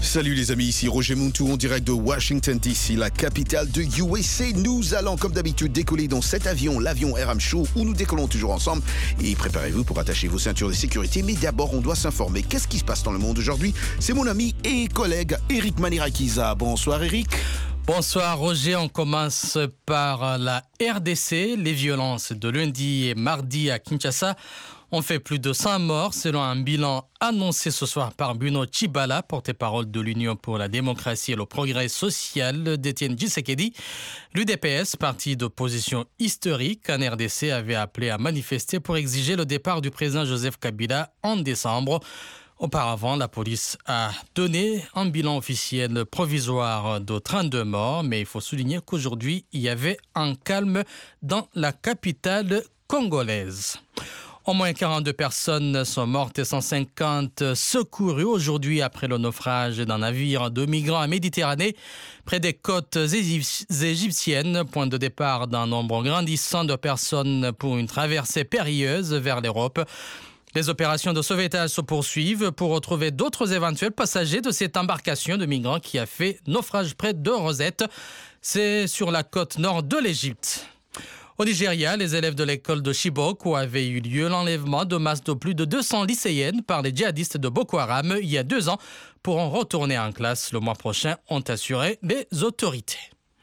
Salut les amis, ici Roger Muntou en direct de Washington DC, la capitale de USA. Nous allons comme d'habitude décoller dans cet avion, l'avion RM Show, où nous décollons toujours ensemble. Et préparez-vous pour attacher vos ceintures de sécurité. Mais d'abord, on doit s'informer. Qu'est-ce qui se passe dans le monde aujourd'hui? C'est mon ami et collègue Eric Manirakiza. Bonsoir Eric. Bonsoir Roger, on commence par la RDC. Les violences de lundi et mardi à Kinshasa ont fait plus de 100 morts selon un bilan annoncé ce soir par Bruno Tshibala, porte-parole de l'Union pour la démocratie et le progrès social d'Étienne Tshisekedi. L'UDPS, parti d'opposition historique en RDC, avait appelé à manifester pour exiger le départ du président Joseph Kabila en décembre. Auparavant, la police a donné un bilan officiel provisoire de 32 morts, mais il faut souligner qu'aujourd'hui, il y avait un calme dans la capitale congolaise. Au moins 42 personnes sont mortes et 150 secourues aujourd'hui après le naufrage d'un navire de migrants en Méditerranée près des côtes égyptiennes, point de départ d'un nombre grandissant de personnes pour une traversée périlleuse vers l'Europe. Les opérations de sauvetage se poursuivent pour retrouver d'autres éventuels passagers de cette embarcation de migrants qui a fait naufrage près de Rosette. C'est sur la côte nord de l'Égypte. Au Nigeria, les élèves de l'école de Chibok où avait eu lieu l'enlèvement de masse de plus de 200 lycéennes par les djihadistes de Boko Haram il y a 2 ans pourront retourner en classe le mois prochain, ont assuré les autorités.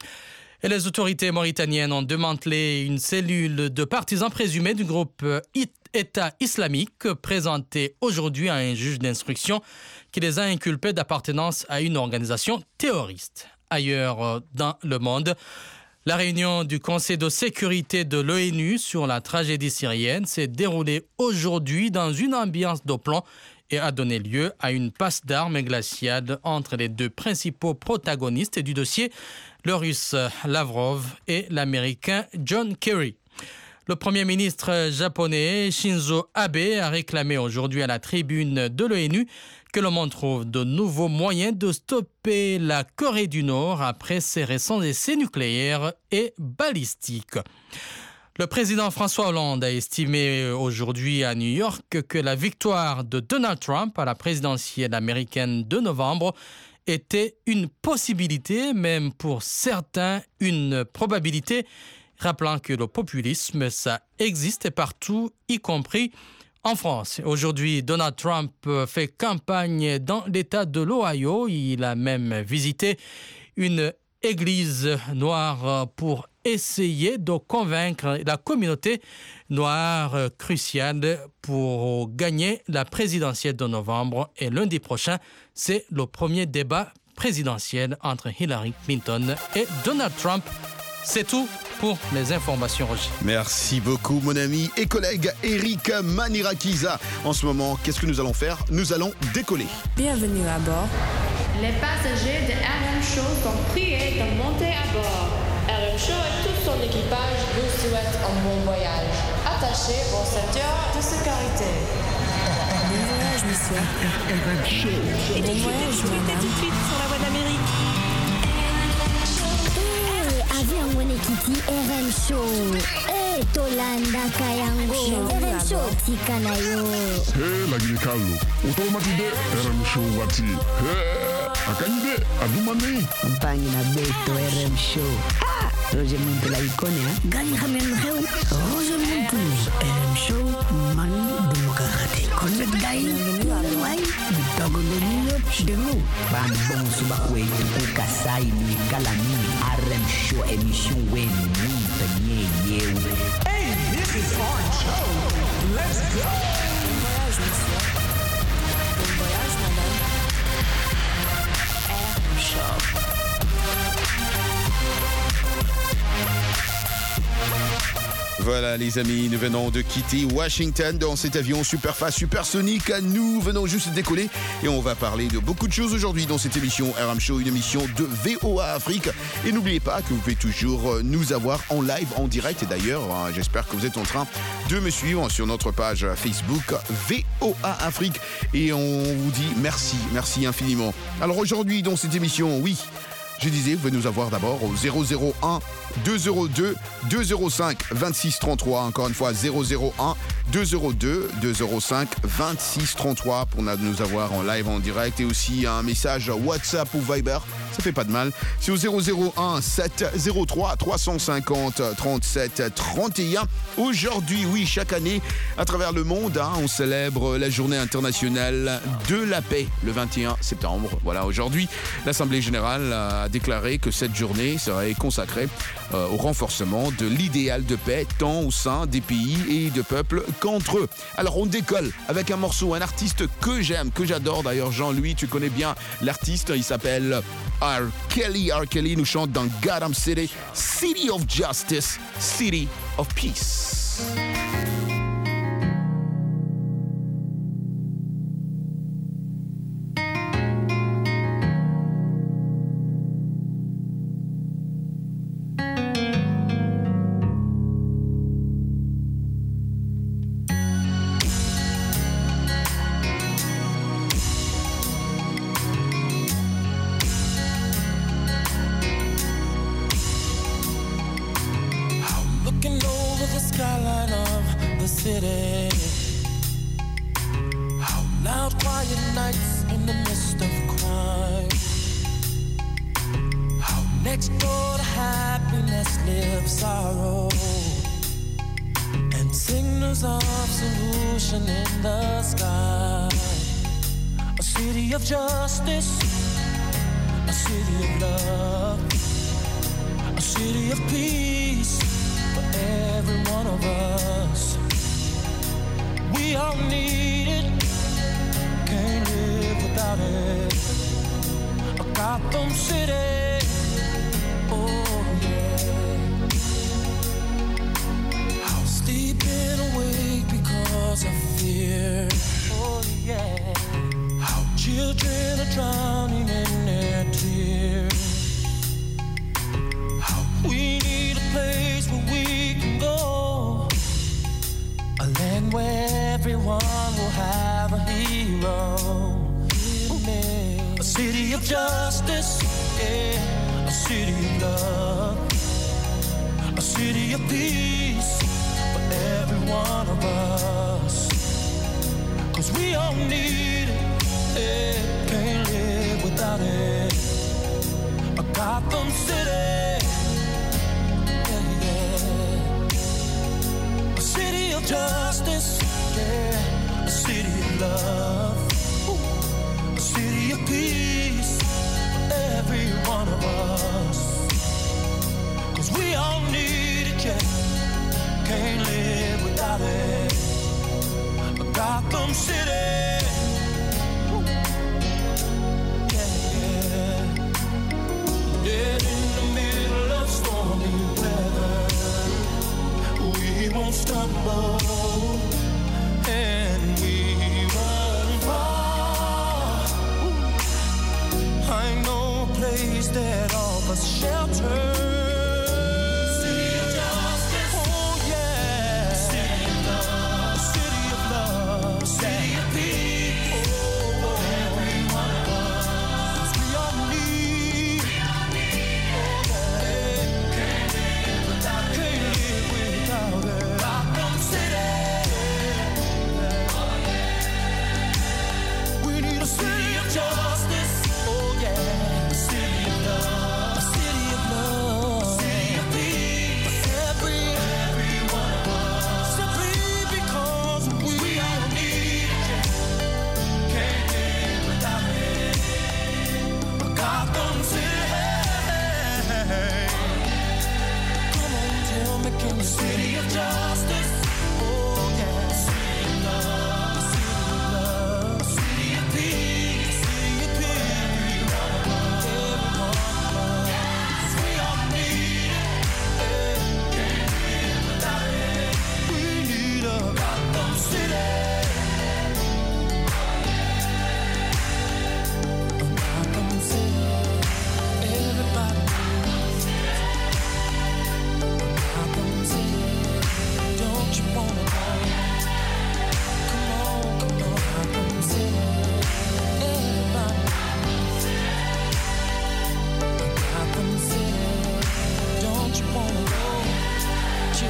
Et les autorités mauritaniennes ont démantelé une cellule de partisans présumés du groupe État islamique présentée aujourd'hui à un juge d'instruction qui les a inculpés d'appartenance à une organisation terroriste. Ailleurs dans le monde, la réunion du Conseil de sécurité de l'ONU sur la tragédie syrienne s'est déroulée aujourd'hui dans une ambiance de plomb et a donné lieu à une passe d'armes glaciale entre les deux principaux protagonistes du dossier, le russe Lavrov et l'américain John Kerry. Le premier ministre japonais Shinzo Abe a réclamé aujourd'hui à la tribune de l'ONU que le monde trouve de nouveaux moyens de stopper la Corée du Nord après ses récents essais nucléaires et balistiques. Le président François Hollande a estimé aujourd'hui à New York que la victoire de Donald Trump à la présidentielle américaine de novembre était une possibilité, même pour certains une probabilité, rappelant que le populisme, ça existe partout, y compris en France. Aujourd'hui, Donald Trump fait campagne dans l'État de l'Ohio. Il a même visité une église noire pour essayer de convaincre la communauté noire cruciale pour gagner la présidentielle de novembre. Et lundi prochain, c'est le premier débat présidentiel entre Hillary Clinton et Donald Trump. C'est tout pour les informations, Roger. Merci beaucoup, mon ami et collègue Eric Manirakiza. En ce moment, qu'est-ce que nous allons faire? Nous allons décoller. Bienvenue à bord. Les passagers de RM Show sont priés de monter à bord. RM Show et tout son équipage vous souhaitent un bon voyage. Attachez vos ceintures de sécurité. Bon voyage, monsieur. RM Show. Et bon voyage, madame. Tout de suite sur la voie d'Amérique. Avion Wenekiti RM Show. Tolanda Kayango. RM Show Tikanayo. La Guinée-Callo. Automatique RM Show Wati. Akanyide Adumani. Campagne na Beto RM Show. Roger Muntou la icône, hein? Gani Hamel Reu. Roger Muntou. RM Show. Man Demokrate. Connect Guy. Why? Bitogo de nous. Ban bon subakwe. Tuku Kasai. Ni Kalami. RM Show. Émission Wen. Ni. Hey, this is RM Show. Let's go. Bon voyage, monsieur. Bon voyage, madame. RM Show. Voilà les amis, nous venons de quitter Washington dans cet avion super fast, supersonique. Nous venons juste de décoller et on va parler de beaucoup de choses aujourd'hui dans cette émission RM Show, une émission de VOA Afrique. Et n'oubliez pas que vous pouvez toujours nous avoir en live, en direct. Et d'ailleurs, j'espère que vous êtes en train de me suivre sur notre page Facebook VOA Afrique. Et on vous dit merci infiniment. Alors aujourd'hui dans cette émission, oui, Je disais, vous pouvez nous avoir d'abord au 001 202 205 26 33. Encore une fois, 001 202 205 26 33 pour nous avoir en live, en direct. Et aussi un message WhatsApp ou Viber. Ça fait pas de mal. C'est au 001 703 350 37 31. Aujourd'hui, oui, chaque année, à travers le monde, on célèbre la journée internationale de la paix, le 21 septembre. Voilà, aujourd'hui, l'Assemblée générale a déclaré que cette journée serait consacrée au renforcement de l'idéal de paix, tant au sein des pays et de peuples qu'entre eux. Alors, on décolle avec un morceau, un artiste que j'aime, que j'adore. D'ailleurs, Jean-Louis, tu connais bien l'artiste, il s'appelle R. Kelly. R. Kelly nous chante dans Gotham City, City of Justice, City of Peace.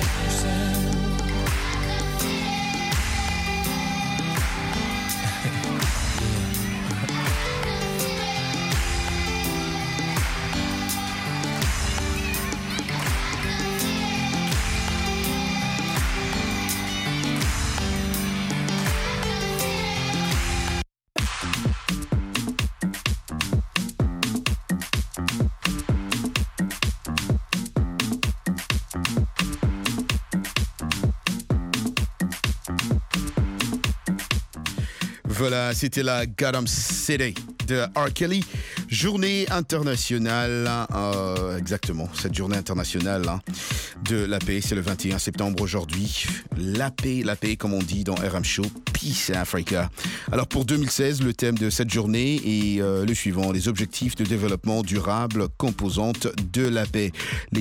Voilà, c'était la Gotham City de R. Kelly. Journée internationale, exactement, cette journée internationale de la paix, c'est le 21 septembre aujourd'hui. La paix, comme on dit dans RM Show, Peace Africa. Alors pour 2016, le thème de cette journée est le suivant, les objectifs de développement durable composantes de la paix. Les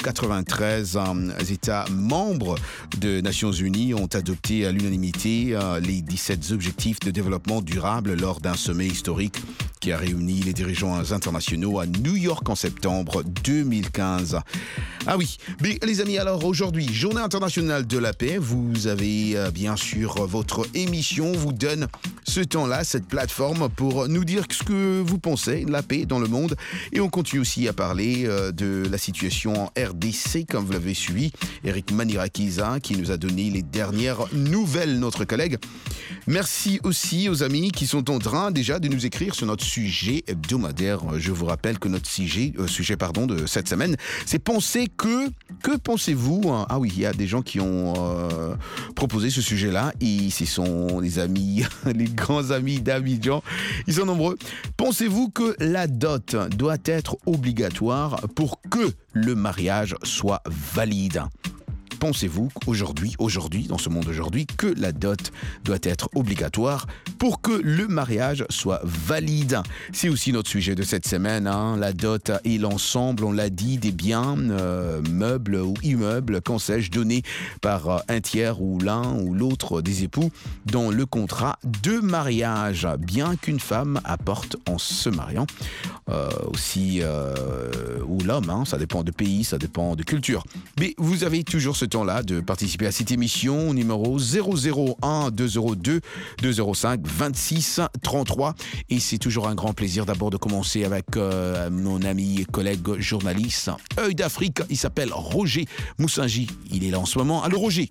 193 États membres des Nations Unies ont adopté à l'unanimité les 17 objectifs de développement durable lors d'un sommet historique qui a réuni les dirigeants internationaux à New York en septembre 2015. Ah oui, mais les amis, alors aujourd'hui, Journée internationale de la paix, vous avez bien sûr votre émission, vous donne ce temps-là, cette plateforme pour nous dire ce que vous pensez de la paix dans le monde. Et on continue aussi à parler de la situation en RDC, comme vous l'avez suivi. Eric Manirakiza qui nous a donné les dernières nouvelles, notre collègue. Merci aussi aux amis qui sont en train déjà de nous écrire sur notre sujet hebdomadaire. Je vous rappelle que notre sujet de cette semaine, c'est penser que pensez-vous? Ah oui, il y a des gens qui ont proposé ce sujet-là et ce sont les amis, les grands amis d'Abidjan. Ils sont nombreux. Pensez-vous que la dot doit être obligatoire pour que le mariage soit valide? Pensez-vous aujourd'hui, dans ce monde aujourd'hui, que la dot doit être obligatoire pour que le mariage soit valide? C'est aussi notre sujet de cette semaine. La dot est l'ensemble, on l'a dit, des biens, meubles ou immeubles, qu'en sais-je, donnés par un tiers ou l'un ou l'autre des époux dans le contrat de mariage, bien qu'une femme apporte en se mariant. Ou l'homme, ça dépend de pays, ça dépend de culture. Mais vous avez toujours ce temps-là de participer à cette émission numéro 001 202 205 26 33 et c'est toujours un grand plaisir d'abord de commencer avec mon ami et collègue journaliste Œil d'Afrique, il s'appelle Roger Moussangi, il est là en ce moment. Allô Roger?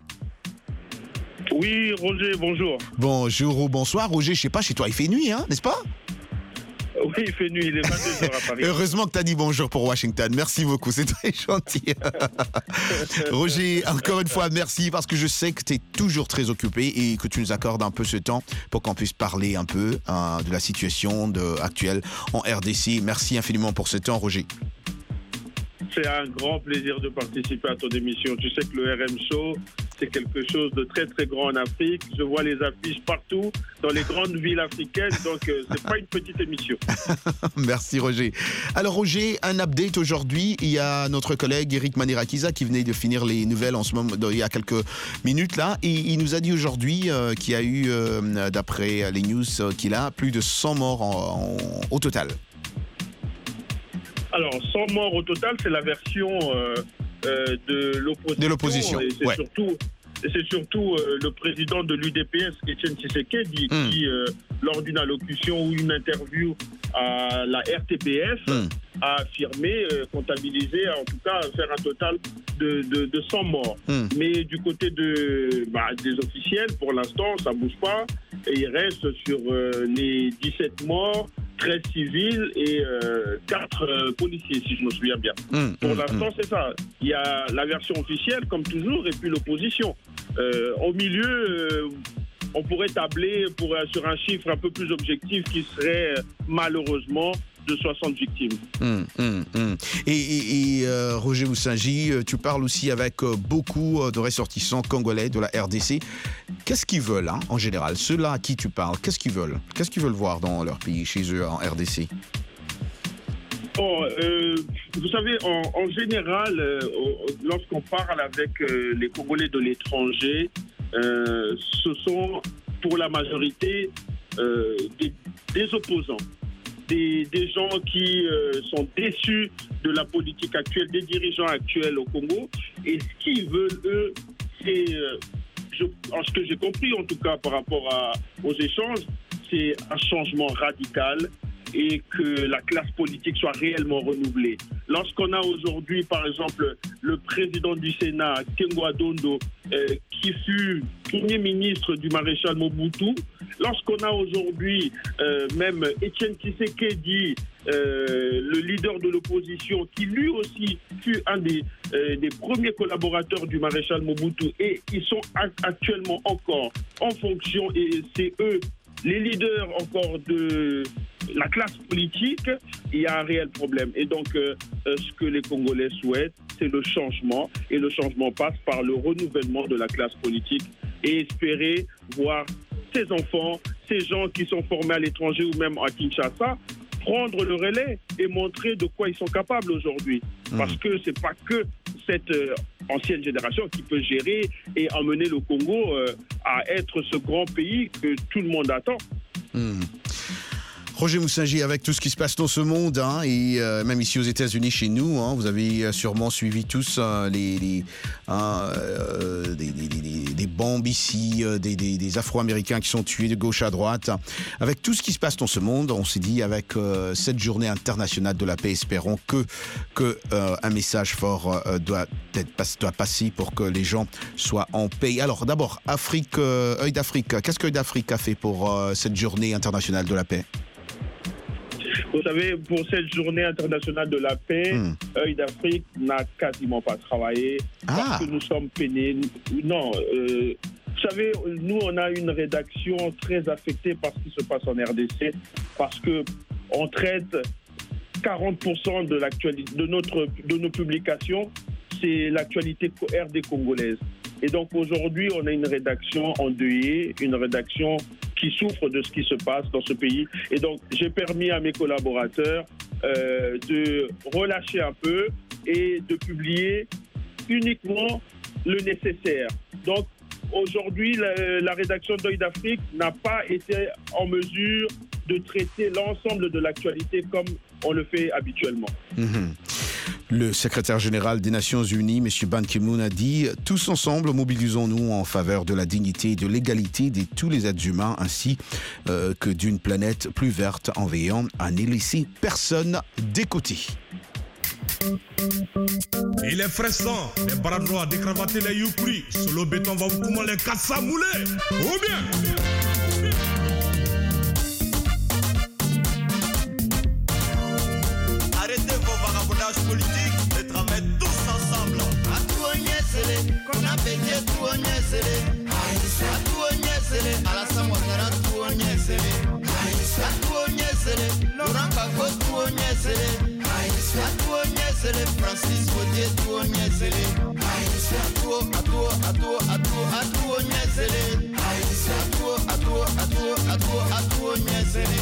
Oui Roger, bonjour. Bonjour ou bonsoir Roger, je sais pas, chez toi il fait nuit, n'est-ce pas? Oui, il fait nuit, il est 22h à Paris. Heureusement que tu as dit bonjour pour Washington. Merci beaucoup, c'est très gentil. Roger, encore une fois, merci parce que je sais que tu es toujours très occupé et que tu nous accordes un peu ce temps pour qu'on puisse parler un peu de la situation actuelle en RDC. Merci infiniment pour ce temps, Roger. C'est un grand plaisir de participer à ton émission. Tu sais que le RM Show, c'est quelque chose de très très grand en Afrique. Je vois les affiches partout, dans les grandes villes africaines, donc c'est pas une petite émission. Merci Roger. Alors Roger, un update aujourd'hui. Il y a notre collègue Eric Manirakiza qui venait de finir les nouvelles en ce moment, il y a quelques minutes là, et il nous a dit aujourd'hui qu'il y a eu, d'après les news qu'il a, plus de 100 morts au total. Alors, 100 morts au total, c'est la version de l'opposition. De l'opposition, et c'est surtout le président de l'UDPS, Etienne Tshisekedi, qui, lors d'une allocution ou une interview à la RTBF, a affirmé comptabiliser, en tout cas faire un total de 100 morts. Mais du côté des officiels, pour l'instant, ça ne bouge pas. Et il reste sur les 17 morts, 13 civils et 4 policiers, si je me souviens bien. Pour l'instant, c'est ça. Il y a la version officielle, comme toujours, et puis l'opposition. Au milieu, on pourrait tabler sur un chiffre un peu plus objectif qui serait malheureusement de 60 victimes. Et Roger Moussangi, tu parles aussi avec beaucoup de ressortissants congolais de la RDC. Qu'est-ce qu'ils veulent, en général? Ceux-là à qui tu parles, qu'est-ce qu'ils veulent? Qu'est-ce qu'ils veulent voir dans leur pays, chez eux, en RDC? Bon, vous savez, en général, lorsqu'on parle avec les Congolais de l'étranger, ce sont pour la majorité des opposants. des gens qui sont déçus de la politique actuelle, des dirigeants actuels au Congo. Et ce qu'ils veulent, eux, c'est, ce que j'ai compris en tout cas par rapport aux échanges, c'est un changement radical et que la classe politique soit réellement renouvelée. Lorsqu'on a aujourd'hui, par exemple, le président du Sénat, Kengo Adondo, qui fut premier ministre du maréchal Mobutu, lorsqu'on a aujourd'hui même Etienne Tshisekedi, le leader de l'opposition, qui lui aussi fut un des premiers collaborateurs du maréchal Mobutu, et ils sont actuellement encore en fonction, et c'est eux les leaders encore de la classe politique, il y a un réel problème. Et donc, ce que les Congolais souhaitent, c'est le changement. Et le changement passe par le renouvellement de la classe politique et espérer voir ces enfants, ces gens qui sont formés à l'étranger ou même à Kinshasa, prendre le relais et montrer de quoi ils sont capables aujourd'hui. Parce que c'est pas que cette ancienne génération qui peut gérer et emmener le Congo à être ce grand pays que tout le monde attend. Roger Moussingy, avec tout ce qui se passe dans ce monde, hein, et même ici aux États-Unis, chez nous, hein, vous avez sûrement suivi tous des bombes ici, des Afro-Américains qui sont tués de gauche à droite. Avec tout ce qui se passe dans ce monde, on s'est dit avec cette journée internationale de la paix, espérons que un message fort doit passer pour que les gens soient en paix. Alors d'abord, Afrique, Œil d'Afrique. Qu'est-ce que Œil d'Afrique a fait pour cette journée internationale de la paix? Vous savez, pour cette journée internationale de la paix, Œil d'Afrique n'a quasiment pas travaillé parce que nous sommes peinés. Non, vous savez, nous, on a une rédaction très affectée par ce qui se passe en RDC parce qu'on traite 40% de l'actualité, de nos publications, c'est l'actualité RD congolaise. Et donc aujourd'hui, on a une rédaction endeuillée, une rédaction qui souffre de ce qui se passe dans ce pays. Et donc j'ai permis à mes collaborateurs de relâcher un peu et de publier uniquement le nécessaire. Donc aujourd'hui, la rédaction d'Œil d'Afrique n'a pas été en mesure de traiter l'ensemble de l'actualité comme on le fait habituellement. Le secrétaire général des Nations Unies, M. Ban Ki-moon, a dit « Tous ensemble, mobilisons-nous en faveur de la dignité et de l'égalité de tous les êtres humains, ainsi que d'une planète plus verte en veillant à ne laisser personne de côté. » Il est fraissant, les bras droits décravatés, les youkri. Sur le béton, va vous comment les kassamoulés. Ou bien. Arrêtez vos vagabondages politiques et travaillez tous ensemble. A tout nyesele, qu'on a payé tout nyesele. A tout nyesele, à la Samothera tout nyesele. A tout nyesele, Laurent Gbagbo tout nyesele. A tout nyesele, Francis Wodié tout nyesele. A tout nyesele. A tout nyesele.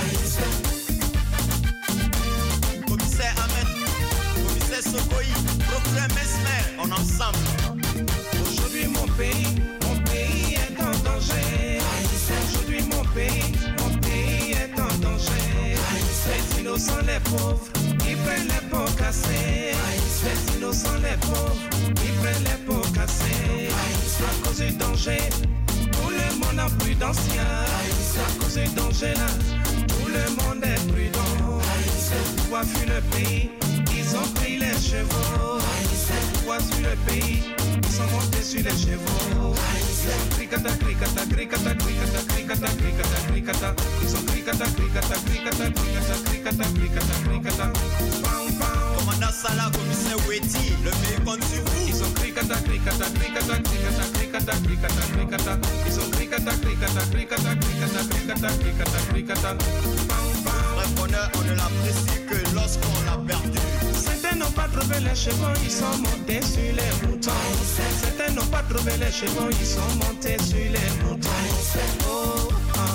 Commissaire Ahmed, commissaire Sokoï, procureur Mesmer, en ensemble. Aujourd'hui mon pays est en danger. Aujourd'hui mon pays est en danger. Les innocents, les pauvres, ils prennent les pots cassés. Les innocents, les pauvres, ils prennent les pots cassés. À cause du danger, tout le monde n'a plus d'anciens. À cause du danger là, tout le monde est prudent. Le pouvoir fuit le pays, ils ont pris les chevaux. Le pouvoir fuit le pays, ils sont montés sur les chevaux. Ils sont cricata, cricata, cricata, cricata, cricata, cricata, cricata. Ils sont cricata, cricata, cricata, cricata, cricata, cricata, cricata. Commandant Salah, commissaire Weti, le pays compte sur vous. Ils sont cricata, cricata, cricata, cricata, cricata, cricata, cricata. Ils sont cricata, cricata, cricata, cricata, cricata, cricata, cricata. Vrai bonheur, on ne l'apprécie que lorsqu'on l'a perdu. Certains n'ont pas trouvé les chevaux, ils sont montés sur les moutons. Certains n'ont pas trouvé les chevaux, ils sont montés sur les moutons. Oh,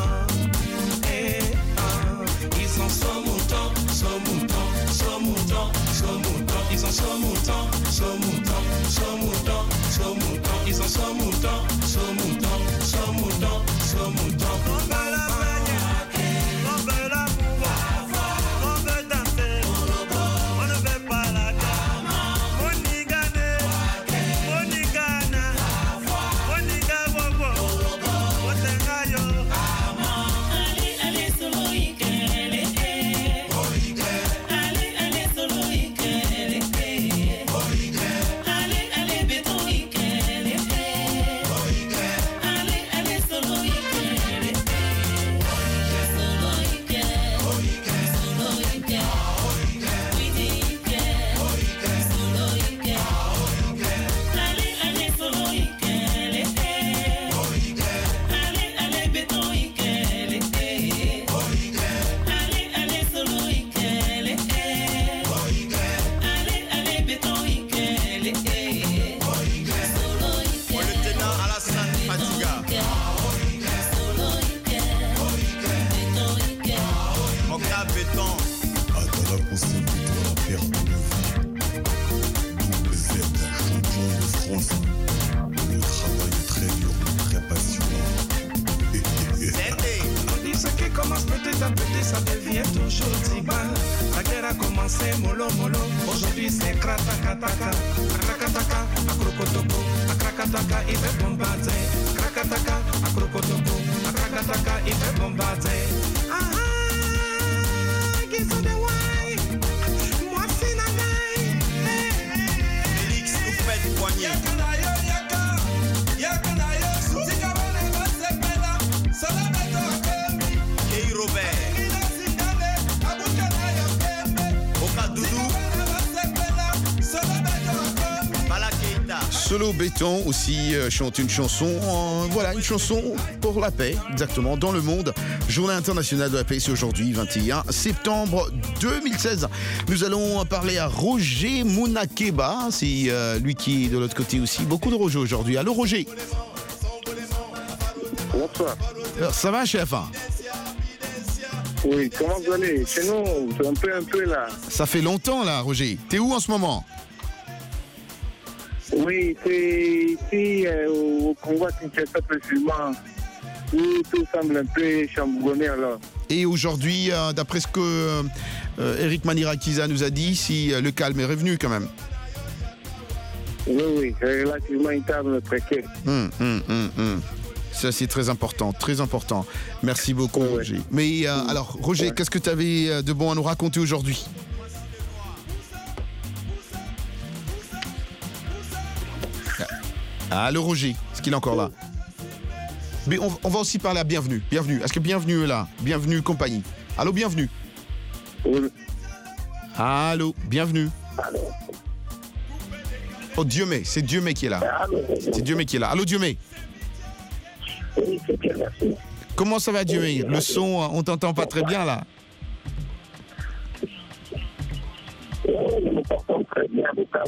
ils sont son mouton, son mouton, son mouton, son mouton. Ils sont son mouton, son mouton, son mouton, son mouton. Ils sont son mouton, son mouton, son mouton, son mouton. toujours Tiba. La guerre a commencé mollo mollo. Aujourd'hui c'est Krakataka. Krakataka, Akrokotoko. Krakataka, il fait bombarder. Krakataka, Akrokotoko. Krakataka, il fait bombarder. Ah ah, qu'ils sont des wai. Moi c'est Nanaï. Félix nous fait poignet. Kei Robert. Oka Doudou. Bala Keita. Solo Béton aussi chante une chanson, voilà, une chanson pour la paix, exactement, dans le monde. Journée internationale de la paix, c'est aujourd'hui, 21 septembre 2016. Nous allons parler à Roger Mounakeba, c'est lui qui est de l'autre côté aussi. Beaucoup de Roger aujourd'hui. Allô Roger. Bonsoir. Alors, ça va chef? Oui, comment vous allez? Chez nous, c'est un peu là. Ça fait longtemps là Roger. T'es où en ce moment? Oui, c'est ici au Congo, Kinshasa précisément, où tout semble un peu chambourgonné alors. Et aujourd'hui, d'après ce que Eric Manirakiza nous a dit, si le calme est revenu quand même. Oui, c'est relativement une table précaire. Ça, c'est très important, très important. Merci beaucoup, Oui. Roger. Mais alors, Roger, qu'est-ce que tu avais de bon à nous raconter aujourd'hui? Allô, Roger, est-ce qu'il est encore là? Mais on va aussi parler à Bienvenue. Bienvenue. Est-ce que Bienvenue est là? Bienvenue, compagnie. Allô, Bienvenue. Oui. Allô, Bienvenue. Oh, Diomé, c'est Diomé qui est là. C'est Diomé qui est là. Allô, Diomé. Oui, c'est bien, merci. Comment ça va, Diomé? Le son, on t'entend pas très bien, là. Nous portons très bien,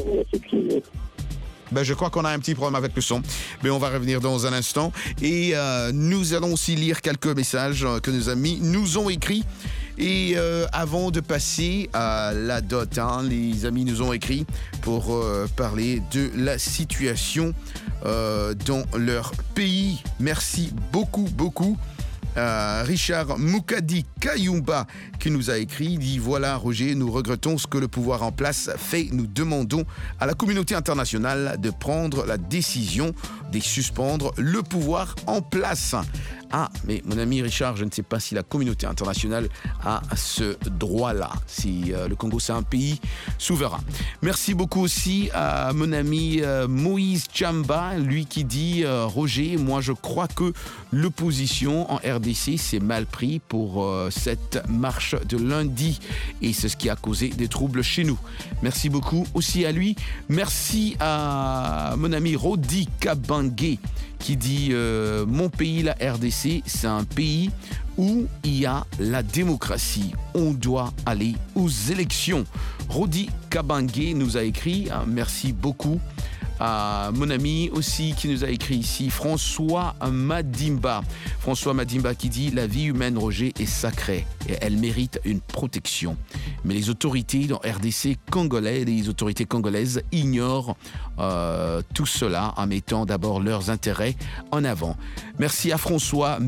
Ben, je crois qu'on a un petit problème avec le son, mais on va revenir dans un instant. Et nous allons aussi lire quelques messages que nos amis nous ont écrits. Et avant de passer à la dot, les amis nous ont écrit pour parler de la situation dans leur pays. Merci beaucoup, beaucoup. Richard Moukadi Kayumba qui nous a écrit, il dit: voilà Roger, nous regrettons ce que le pouvoir en place fait. Nous demandons à la communauté internationale de prendre la décision de suspendre le pouvoir en place. Ah, mais mon ami Richard, je ne sais pas si la communauté internationale a ce droit-là. Si le Congo, c'est un pays souverain. Merci beaucoup aussi à mon ami Moïse Chamba, lui qui dit Roger, moi je crois que l'opposition en RDC s'est mal pris pour cette marche de lundi et c'est ce qui a causé des troubles chez nous. Merci beaucoup aussi à lui. Merci à mon ami Rodi Kabangé qui dit mon pays, la RDC, c'est un pays où il y a la démocratie. On doit aller aux élections. Rodi Kabangé nous a écrit, merci beaucoup. À mon ami aussi qui nous a écrit ici, François Madimba. François Madimba qui dit: la vie humaine, Roger, est sacrée et elle mérite une protection. Mais les autorités dans RDC congolais, les autorités congolaises ignorent tout cela en mettant d'abord leurs intérêts en avant. Merci à François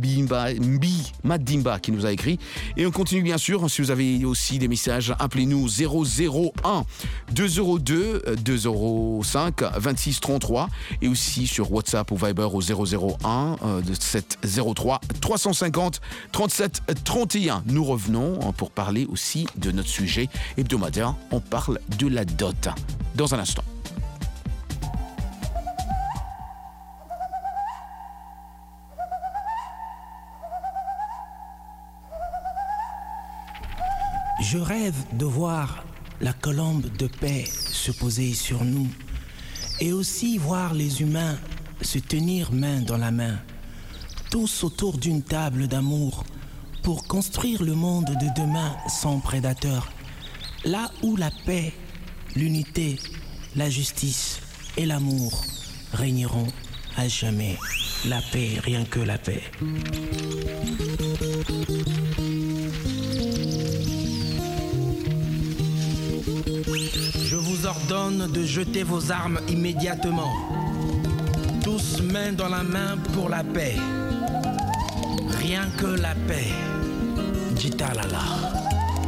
Madimba qui nous a écrit. Et on continue bien sûr. Si vous avez aussi des messages, appelez-nous 001 202 205 2633 et aussi sur WhatsApp ou Viber au 001 703 350 37 31. Nous revenons pour parler aussi de notre sujet hebdomadaire. On parle de la dot dans un instant. Je rêve de voir la colombe de paix se poser sur nous et aussi voir les humains se tenir main dans la main, tous autour d'une table d'amour pour construire le monde de demain sans prédateurs, là où la paix, l'unité, la justice et l'amour régneront à jamais. La paix, rien que la paix. Je vous ordonne de jeter vos armes immédiatement. Tous main dans la main pour la paix. Rien que la paix. Jitalala.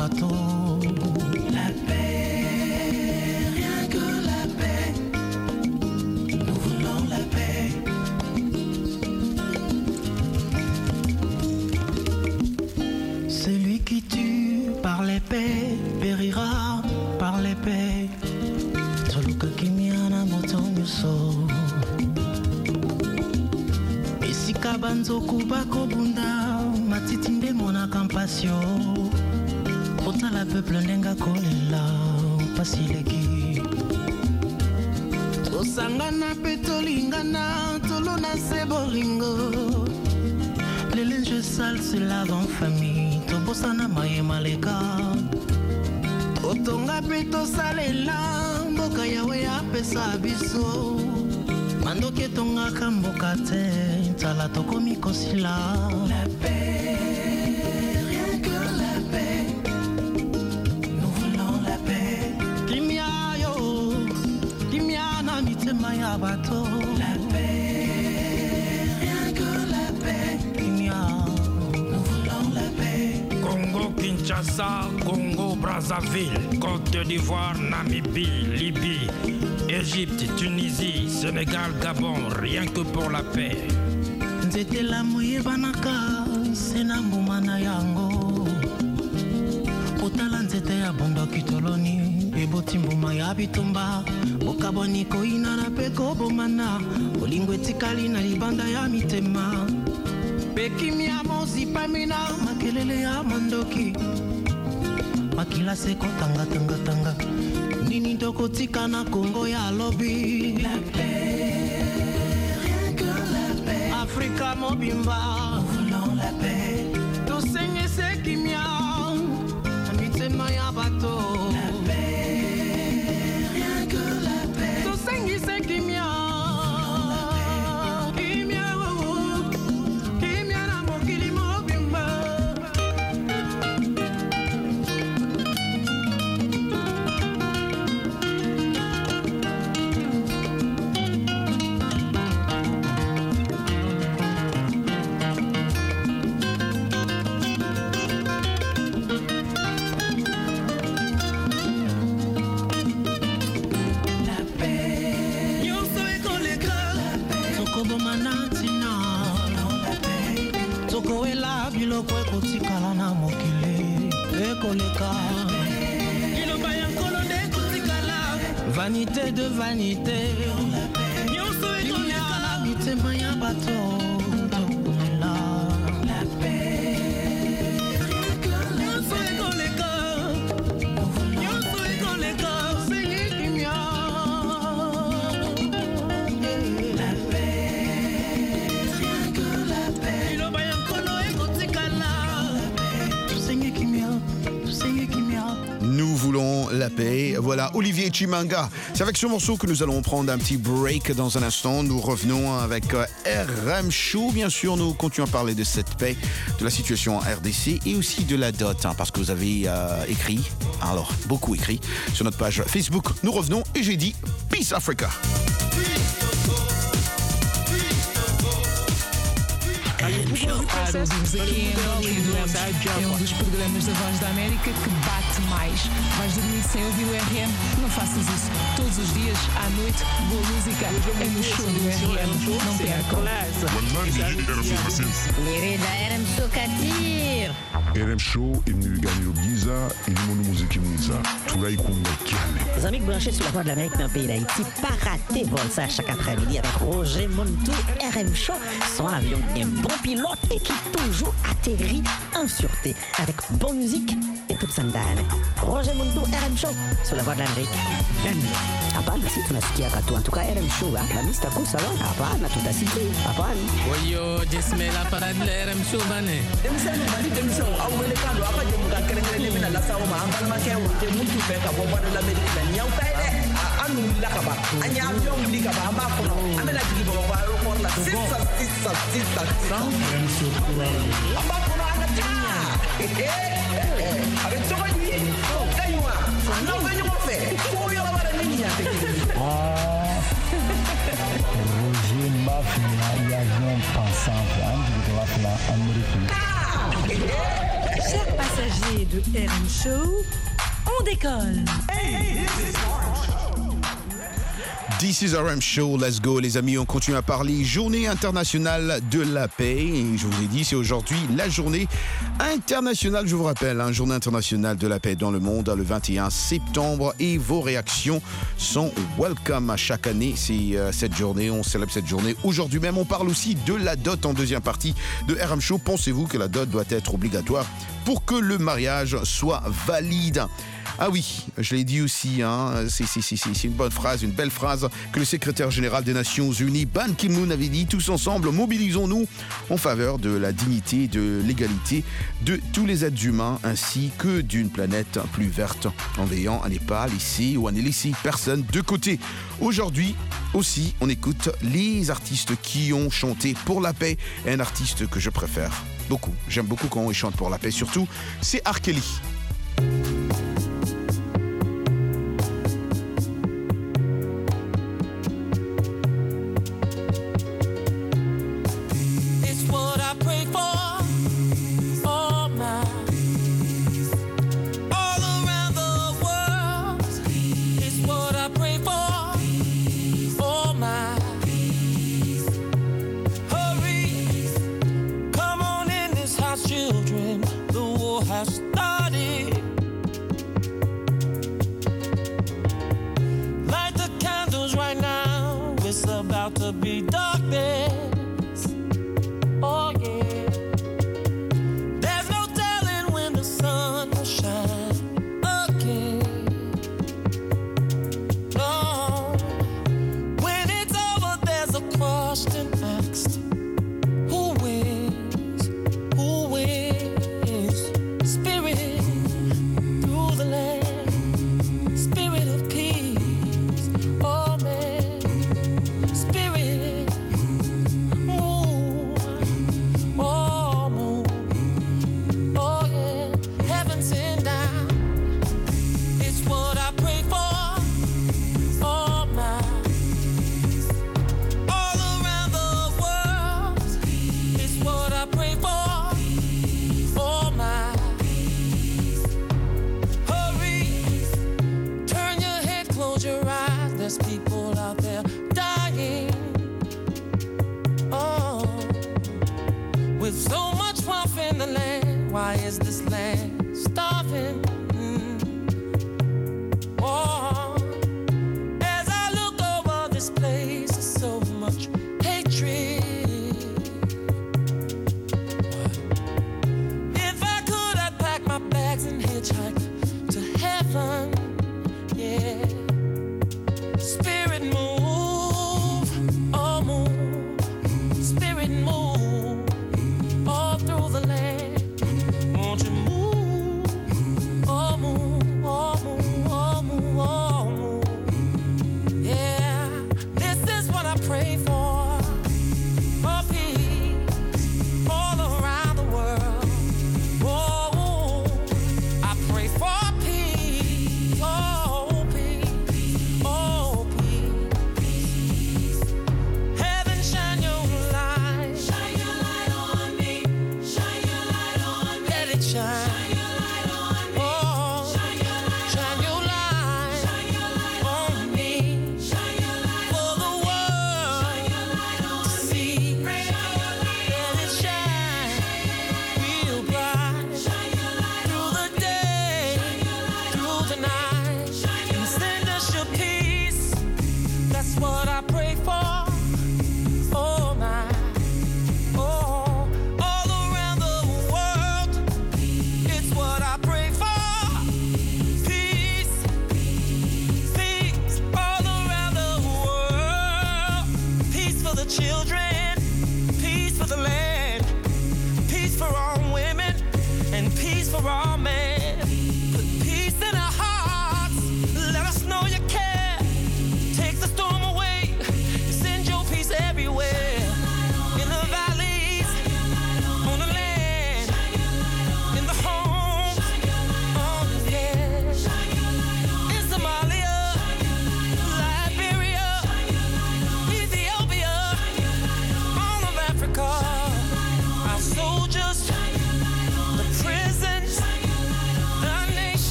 bateau. La paix, rien que la paix. Nous voulons la paix. Celui qui tue par l'épée périra par l'épée. Toluka kimiana motonyo so. Esika banzoku bakobunda matitinde mona kampasio. Otala peuple ndenga kolela pasileki. Tosangana petolingana tolona sebolingo. Les linges sales se lavent en famille. Tobosana maye maleka. Otonga peto salela. Mboka yawe apesa biso. Mandoke tonga kamboka te. Tala tokomi kosila. La paix, rien que la paix. Nous voulons la paix. Kimia yo. Kimia na mitema ya bato. La paix, rien que la paix. Kinshasa, Congo, Brazzaville, Côte d'Ivoire, Namibie, Libye, Égypte, Tunisie, Sénégal, Gabon, rien que pour la paix. Nzete la moye banaka, sena mbumana yango. Otala nzete ya bondo kitoloni, eboti mbuma ya bitumba. Okaboni koina na peko bomana, olingo etikali na libanda ya mitema. Bekimia mozi pamina makelele ya mandoki makila seko tanga tanga tanga nini toko tika na Congo ya lobby. La paix, rien que la paix. Afrika mobimba, nous voulons la paix. Tosenye sekimia mitema ya bato. La paix, rien que la paix. Tosenye sekimia. Vanité de vanité. Nyonso ekoleka mitema ya bato. Tokolela la paix. Nyonso ekoleka. Nyonso ekoleka. Seigneur kimia. La paix. Rien que la paix. Iloba yankolo ekotikala. Seigneur kimia. Seigneur kimia. Nous voulons la paix. Voilà, Olivier Chimanga. C'est avec ce morceau que nous allons prendre un petit break dans un instant. Nous revenons avec RM Show. Bien sûr, nous continuons à parler de cette paix, de la situation en RDC et aussi de la dot, hein, parce que vous avez écrit, alors beaucoup écrit, sur notre page Facebook. Nous revenons et j'ai dit Peace Africa. Ouvimos aqui em Hollywood. É dos programas da Voz da América que bate mais. Vais dormir sem ouvir o RM? Não faças isso. Todos os dias, à noite, boa música é no show do RM. Não percam. Lirida RM Show Katir. RM Show est venu gagner le Giza et le monde musique Giza. Tout là, il compte calme. Les amis branchés sur la Voix de l'Amérique dans le pays d'Haïti, pas rater vol ça chaque après-midi avec Roger Montou. RM Show, son avion est bon pilote et qui toujours atterrit en sûreté avec bonne musique et toute sa ndani. Roger Montou, RM Show sur la Voix de l'Amérique. Hapana, si tunasikia katu. En tout cas, RM Show, la mista kusa lo. Hapana, tutasikia. Hapana. Oyo, jesmela para de RM Show bane. Demisano bali demisano awele kando apa je muka kere mina la sawo ma ambal ma ke wote mutu fe ka bo de l'Amérique la nyaw tay de anu la ka ba anya avion li ka ba amba ko amela digi bo ba aéroport la sisa RM Show amba ko na tinya avec Tobani kaywa no venyo mo fe ko yo ba la niña Roger Mafia, il y a un pensant, il y a un Amérique. Chers passagers de RM Show, on décolle. This is RM Show, let's go les amis, on continue à parler journée internationale de la paix et je vous ai dit c'est aujourd'hui la journée internationale, je vous rappelle, journée internationale de la paix dans le monde le 21 septembre et vos réactions sont welcome à chaque année, c'est cette journée, on célèbre cette journée. Aujourd'hui même on parle aussi de la dot en deuxième partie de RM Show, pensez-vous que la dot doit être obligatoire pour que le mariage soit valide? Ah oui, je l'ai dit aussi, c'est une bonne phrase, une belle phrase que le secrétaire général des Nations Unies, Ban Ki-moon, avait dit. Tous ensemble, mobilisons-nous en faveur de la dignité, de l'égalité de tous les êtres humains, ainsi que d'une planète plus verte, en veillant à ne pas laisser ou à ne laisser personne de côté. Aujourd'hui aussi, on écoute les artistes qui ont chanté pour la paix, et un artiste que je préfère beaucoup. J'aime beaucoup quand il chante pour la paix, surtout, c'est R. Kelly.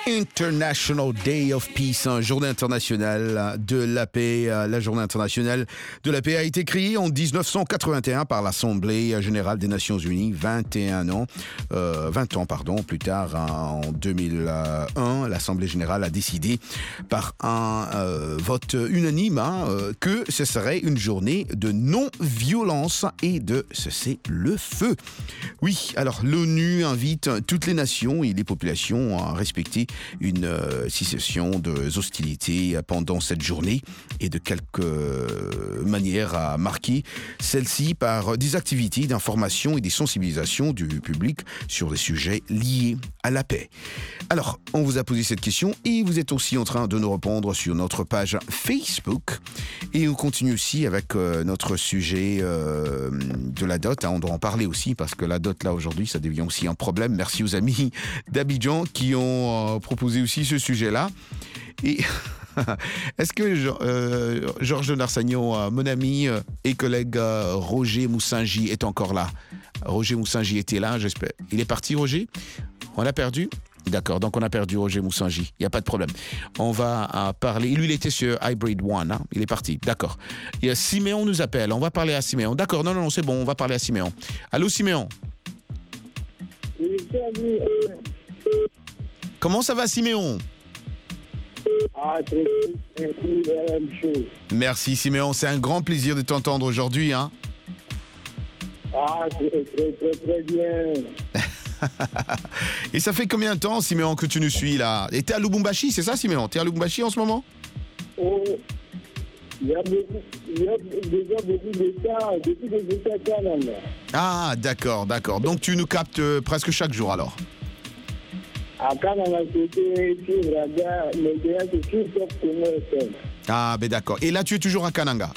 International Day of Peace, journée internationale de la paix. La journée internationale de la paix a été créée en 1981 par l'Assemblée générale des Nations Unies. 20 ans plus tard, en 2001, l'Assemblée générale a décidé par un vote unanime que ce serait une journée de non-violence et de cessez-le-feu. Oui, alors l'ONU invite toutes les nations et les populations à respecter une cessation des hostilités pendant cette journée et de quelque manière à marquer celle-ci par des activités d'information et des sensibilisations du public sur des sujets liés à la paix. Alors, on vous a posé cette question et vous êtes aussi en train de nous répondre sur notre page Facebook. Et on continue aussi avec notre sujet de la dot. On doit en parler aussi parce que la dot, là, aujourd'hui, ça devient aussi un problème. Merci aux amis d'Abidjan qui ont proposé aussi ce sujet-là. Et est-ce que Georges de Narsagnon, mon ami et collègue Roger Moussingy est encore là? Roger Moussingy était là, j'espère. Il est parti, Roger? On l'a perdu? D'accord, donc on a perdu Roger Moussingy. Il n'y a pas de problème. On va parler. Lui, il était sur Hybrid One. Hein? Il est parti. D'accord. Et Siméon nous appelle. On va parler à Siméon. D'accord, non, c'est bon. On va parler à Siméon. Allô, Siméon? Comment ça va, Siméon? Merci, Siméon. C'est un grand plaisir de t'entendre aujourd'hui. Hein? Très bien. Et ça fait combien de temps, Siméon, que tu nous suis là? Et t'es à Lubumbashi, c'est ça, Siméon? T'es à Lubumbashi en ce moment? Il y a déjà beaucoup de temps, depuis que j'étais à Canada. Ah, d'accord. Donc tu nous captes presque chaque jour alors? À Canada, c'était sur Radar, mais déjà c'est tout sauf que Ah, ben d'accord. Et là, tu es toujours à Kananga?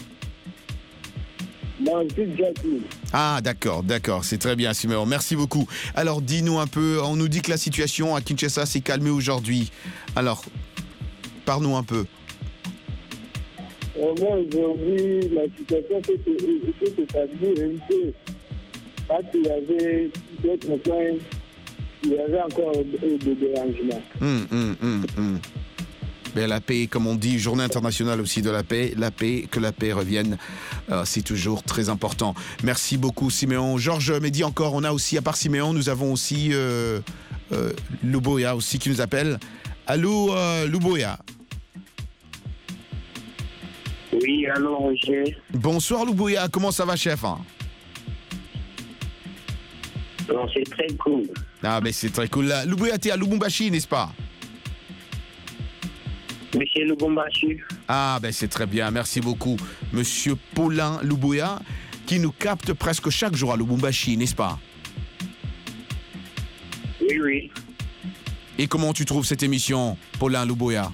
Non, c'est déjà tout. Ah, d'accord. C'est très bien, Siméon. Merci beaucoup. Alors, dis-nous un peu, on nous dit que la situation à Kinshasa s'est calmée aujourd'hui. Alors, parle-nous un peu. Moi, aujourd'hui, la situation s'est calmée un peu. Parce qu'il y avait d'autres points, il y avait encore des dérangements. Ben, la paix, comme on dit, journée internationale aussi de la paix, que la paix revienne, c'est toujours très important. Merci beaucoup, Siméon. Georges me dit encore, on a aussi, à part Siméon, nous avons aussi Luboya aussi qui nous appelle. Allô, Luboya? Oui, allô, Roger. Bonsoir, Luboya. Comment ça va, chef? Non, c'est très cool. Ah, ben c'est très cool. Luboya, t'es à Lubumbashi, n'est-ce pas? Monsieur Lubumbashi. Ah, ben c'est très bien, merci beaucoup. Monsieur Paulin Luboya, qui nous capte presque chaque jour à Lubumbashi, n'est-ce pas? Oui. Et comment tu trouves cette émission, Paulin Luboya?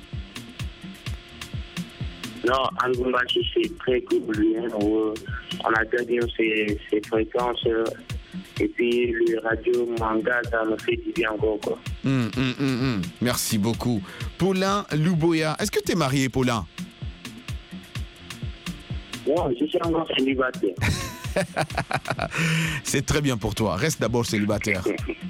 Non, à Lubumbashi, c'est très cool. On a gardé ses fréquences. Et puis, le radio manga, ça me fait du bien encore, quoi. Merci beaucoup. Paulin Luboya. Est-ce que tu es marié, Paulin? Non, je suis encore célibataire. C'est très bien pour toi. Reste d'abord célibataire.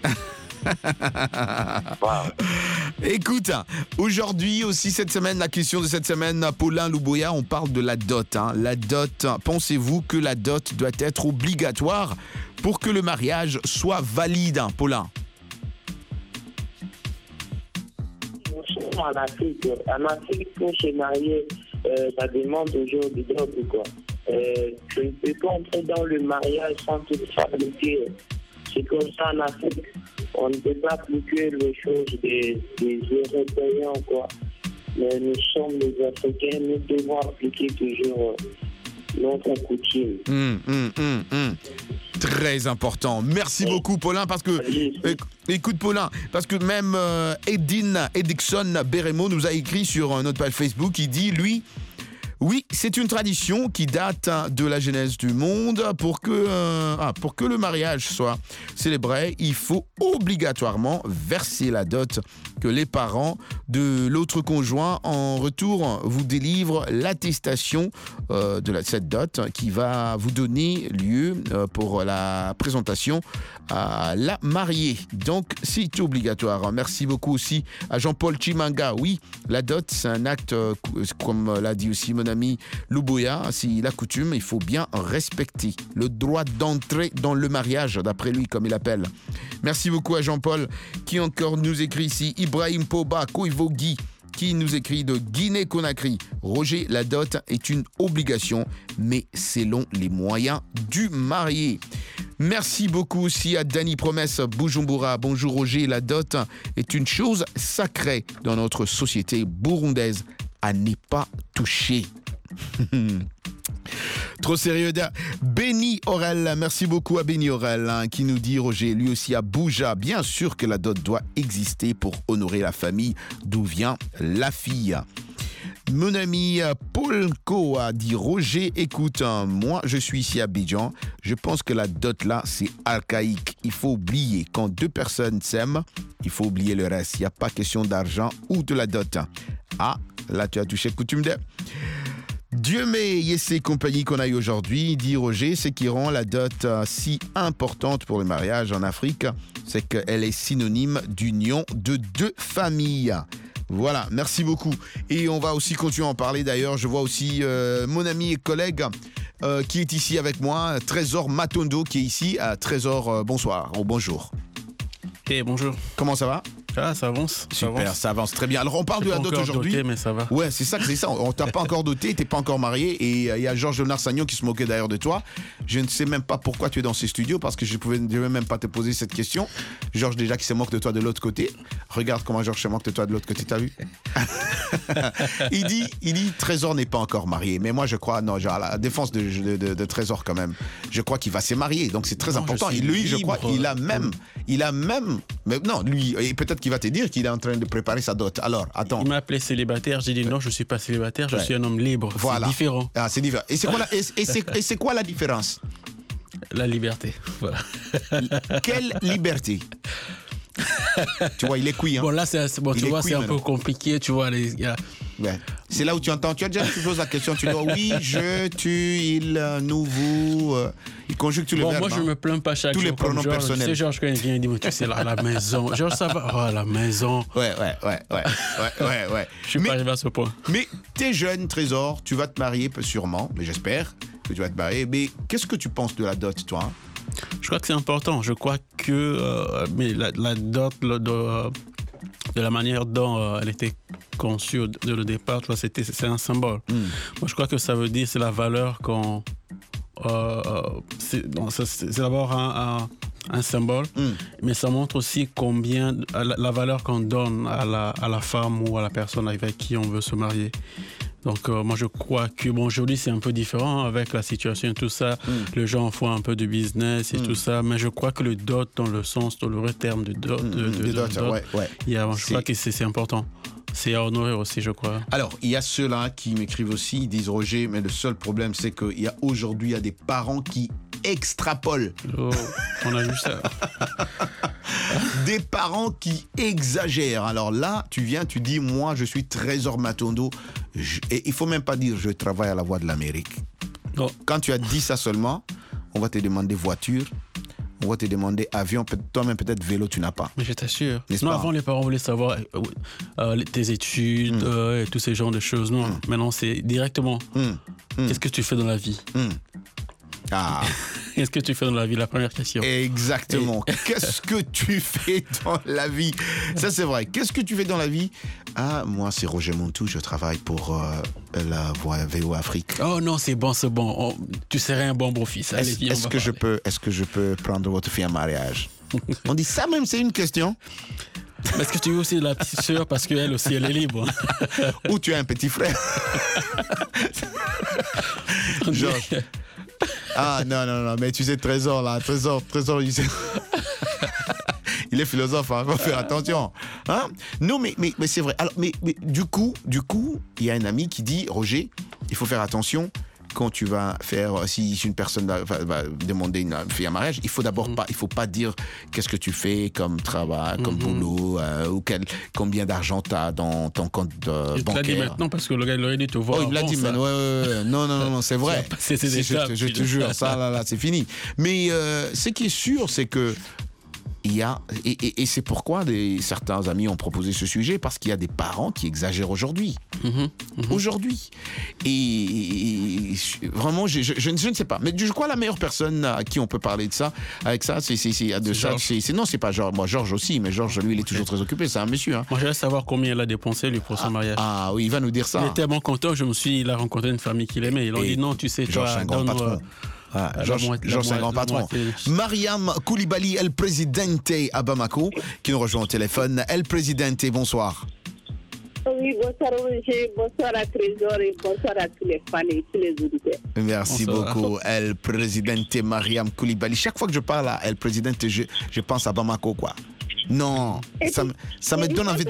Wow. Écoute, aujourd'hui aussi cette semaine, la question de cette semaine, Paulin Luboya, on parle de la dot. La dot, pensez-vous que la dot doit être obligatoire pour que le mariage soit valide, Paulin? En Afrique, pour se marier, ça demande toujours du dot, quoi. Tu ne peux pas entrer dans le mariage sans te fabriquer. C'est comme ça en Afrique. On ne peut pas appliquer les choses des Européens, quoi. Mais nous sommes les Africains, nous devons appliquer toujours notre coutume. Très important. Merci beaucoup, Paulin, parce que... Écoute, Paulin, parce que même Edixon Beremo nous a écrit sur notre page Facebook, il dit, lui, Oui, c'est une tradition qui date de la genèse du monde. Pour que le mariage soit célébré, il faut obligatoirement verser la dot que les parents de l'autre conjoint en retour vous délivrent l'attestation de cette dot qui va vous donner lieu pour la présentation à la mariée. Donc, c'est obligatoire. Merci beaucoup aussi à Jean-Paul Chimanga. Oui, la dot, c'est un acte, comme l'a dit aussi mon ami Louboya, c'est la coutume, il faut bien respecter le droit d'entrer dans le mariage, d'après lui, comme il appelle. Merci beaucoup à Jean-Paul, qui encore nous écrit ici, Ibrahim Poba Koivogui, qui nous écrit de Guinée-Conakry. Roger, la dot est une obligation, mais selon les moyens du marié. Merci beaucoup aussi à Dani Promesse Bujumbura. Bonjour Roger, la dot est une chose sacrée dans notre société burundaise à ne pas toucher. Trop sérieux. Benny Aurel, merci beaucoup à Benny Aurel qui nous dit, Roger, lui aussi à Bouja, bien sûr que la dot doit exister pour honorer la famille d'où vient la fille. Mon ami Paul Co a dit, Roger, écoute, moi je suis ici à Abidjan, je pense que la dot là c'est archaïque. Il faut oublier, quand deux personnes s'aiment, il faut oublier le reste. Il n'y a pas question d'argent ou de la dot. Ah, là tu as touché coutume de... Dieu mais Yessé compagnie qu'on a eu aujourd'hui, dit Roger, ce qui rend la dot si importante pour le mariage en Afrique, c'est qu'elle est synonyme d'union de deux familles. Voilà, merci beaucoup. Et on va aussi continuer à en parler d'ailleurs. Je vois aussi mon ami et collègue qui est ici avec moi, Trésor Matondo, qui est ici. Trésor, bonsoir ou bonjour. Hey, bonjour. Comment ça va? Ah, ça avance. Super, ça avance très bien. Alors, on parle de la dot aujourd'hui. Doté, mais ça va. Ouais, c'est ça. On t'a pas encore doté, t'es pas encore marié. Et il y a Georges Léonard Sagnon qui se moquait d'ailleurs de toi. Je ne sais même pas pourquoi tu es dans ces studios parce que je ne vais même pas te poser cette question. Georges, déjà, qui se moque de toi de l'autre côté. Regarde comment Georges se moque de toi de l'autre côté, t'as vu? il dit, Trésor n'est pas encore marié. Mais moi, je crois, non, genre, à la défense de Trésor quand même. Je crois qu'il va se marier. Donc, c'est très important. Et lui, je crois, il a même, mais non, lui, et peut-être qu'il va te dire qu'il est en train de préparer sa dot. Alors, attends. Il m'a appelé célibataire. J'ai dit non, je ne suis pas célibataire, je suis un homme libre. Voilà. C'est différent. Ah, c'est différent. Et c'est quoi la différence? La liberté. Voilà. Quelle liberté? Tu vois, il est cuit. Hein. Bon, là, c'est un peu compliqué. Tu vois, ouais. C'est là où tu entends. Tu as déjà posé la question. Tu dis oui, je, tu, il, nous, vous. Il conjugue tous les verbes. Moi, je me plains pas chaque jour. Tous les pronoms personnels. Tu sais, Georges, quand il vient, il dit, tu sais, là, à la maison. Georges, ça va. Oh, à la maison. Ouais. Je suis pas arrivé à ce point. Mais t'es jeune, Trésor. Tu vas te marier, sûrement. Mais j'espère que tu vas te marier. Mais qu'est-ce que tu penses de la dot, toi? Je crois que c'est important. Je crois que mais la dot, de la manière dont elle était conçue dès le départ, c'est un symbole. Moi, je crois que ça veut dire c'est la valeur qu'on... c'est d'abord un symbole, mais ça montre aussi combien la valeur qu'on donne à la femme ou à la personne avec qui on veut se marier. Donc moi je crois que aujourd'hui c'est un peu différent avec la situation et tout ça. Les gens font un peu de business et tout ça, mais je crois que le dot dans le sens, dans le vrai terme de dot, je crois que c'est important. C'est à honorer aussi, je crois. Alors, il y a ceux-là qui m'écrivent aussi, ils disent Roger, mais le seul problème c'est qu'aujourd'hui il y a des parents qui extrapolent. Oh, on a vu ça. Des parents qui exagèrent. Alors là, tu viens, tu dis, moi, je suis Trésor Matondo. Et il ne faut même pas dire, je travaille à la Voix de l'Amérique. Non. Quand tu as dit ça seulement, on va te demander voiture, on va te demander avion, toi-même peut-être vélo, tu n'as pas. Mais je t'assure. Non, avant, les parents voulaient savoir tes études et tous ces genres de choses. Non, maintenant, c'est directement. Qu'est-ce que tu fais dans la vie? Ah. Qu'est-ce que tu fais dans la vie? La première question. Exactement. Qu'est-ce que tu fais dans la vie? Ça, c'est vrai. Qu'est-ce que tu fais dans la vie? Ah, moi, c'est Roger Montou. Je travaille pour la Voix VO Afrique. Oh non, c'est bon. Tu serais un bon beau-fils. Est-ce que je peux prendre votre fille en mariage? On dit ça même, c'est une question. Est-ce que tu veux aussi la petite sœur parce qu'elle aussi, elle est libre? Ou tu as un petit frère? Georges. Ah non, mais tu sais, Trésor, il est philosophe, hein, faut faire attention. Hein? Non, mais c'est vrai. Alors, mais du coup, il y a un ami qui dit, Roger, il faut faire attention. Quand tu vas faire, si une personne va demander une fille en mariage, il faut d'abord il faut pas dire qu'est-ce que tu fais comme travail, comme boulot, ou combien d'argent tu as dans ton compte bancaire. Il te l'a dit maintenant parce que le gars il aurait dû te voir. Oh, il me l'a dit, ouais. Non, c'est vrai. Je te jure, ça là, c'est fini. Mais ce qui est sûr, c'est que il y a, et c'est pourquoi certains amis ont proposé ce sujet, parce qu'il y a des parents qui exagèrent aujourd'hui. Aujourd'hui. Et vraiment, je ne sais pas. Mais je crois la meilleure personne à qui on peut parler de ça, avec ça, non, c'est pas Georges. Moi, Georges aussi, mais Georges, lui, il est toujours très occupé. C'est un monsieur. Hein. Moi, je veux savoir combien il a dépensé lui pour son mariage. Ah oui, il va nous dire ça. Il était tellement content, il a rencontré une famille qu'il aimait. Ils ont dit non, tu sais, Georges, c'est un grand patron. Georges, c'est un grand patron. Mariam Koulibaly, El Presidente à Bamako, qui nous rejoint au téléphone. El Presidente, bonsoir. Oui, bonsoir Roger, bonsoir à Trésor et bonsoir à tous les fans et tous les auditeurs. Merci beaucoup, El Presidente Mariam Koulibaly. Chaque fois que je parle à El Presidente, je pense à Bamako, quoi. Non, ça me donne envie de...